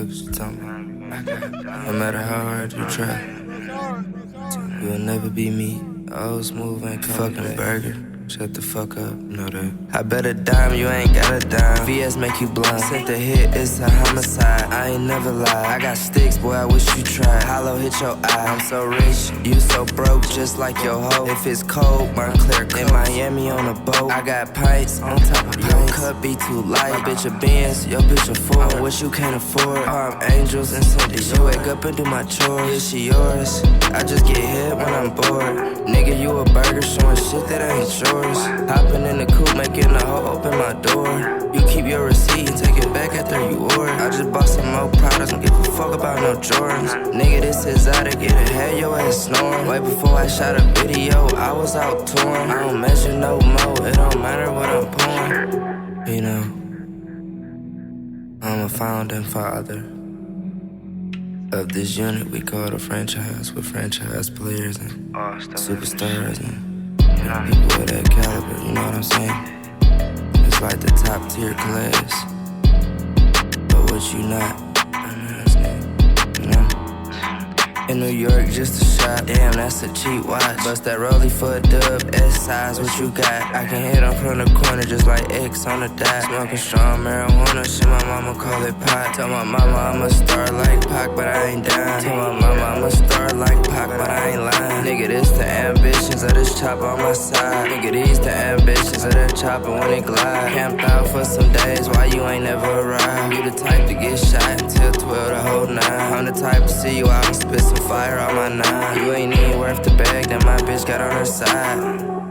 Fuck you talking about? No matter how hard you try, you'll never be me. Oh, smooth and fucking burger. Shut the fuck up, know that. I bet a dime, you ain't got a dime. VS make you blind. Sent the hit, it's a homicide. I ain't never lied. I got sticks, boy, I wish you tried. Hollow hit your eye. I'm so rich, you so broke, just like your hoe. If it's cold, burn clear in Miami on a boat. I got pints on top of pints. Your cup be too light. My bitch a Benz, your bitch a Ford. I wish you can't afford. I'm angels and Sundays. You wake up and do my chores. Is she yours? I just get hit when I'm bored. Nigga, you a burger showing shit that ain't yours. Hopping in the coupe, making the hoe open my door. You keep your receipt and take it back after you order. I just bought some more products, don't give a fuck about no Jordans. Nigga, this is out to get ahead, your ass snoring. Way before I shot a video, I was out touring. I don't measure no more, it don't matter what I'm pouring. You know, I'm a founding father of this unit we call the franchise, with franchise players and superstars and people of that caliber, you know what I'm saying? It's like the top tier class, but what you not, you know? In New York, just a shot, damn, that's a cheap watch. Bust that rollie for a dub, S-size, what you got? I can hit 'em from the corner just like X on the dot. Smoking strong marijuana, shit, my mama call it pot. Tell my mama I'm a star like Pac, but I ain't dying. Tell my mama I'm a star like Pac, but I ain't lying. Nigga, this the ambitions of this chopper on my side. Nigga, these the ambitions of that chopper when it glide. Camped out for some days, why you ain't never arrived? You the type to get shot until 12 the whole 9. I'm the type to see you out and spit some fire on my 9. You ain't even worth the bag that my bitch got on her side.